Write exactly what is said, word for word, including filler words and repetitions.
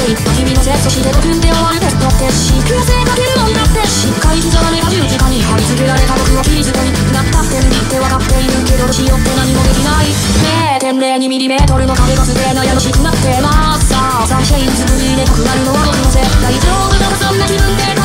言った君のせい、そしてごふんで終わるテストってし強制かけるもんだって、しっかり刻まれた十字架に貼り付けられた僕をキリストになったって握って分かっているけどどうしようって何もできない。 れいてんれいにミリメートルの壁がすげえ悩ましくなってます。さあサンシェインズブリーで僕がるのは僕のせい、大丈夫だろそんな気分で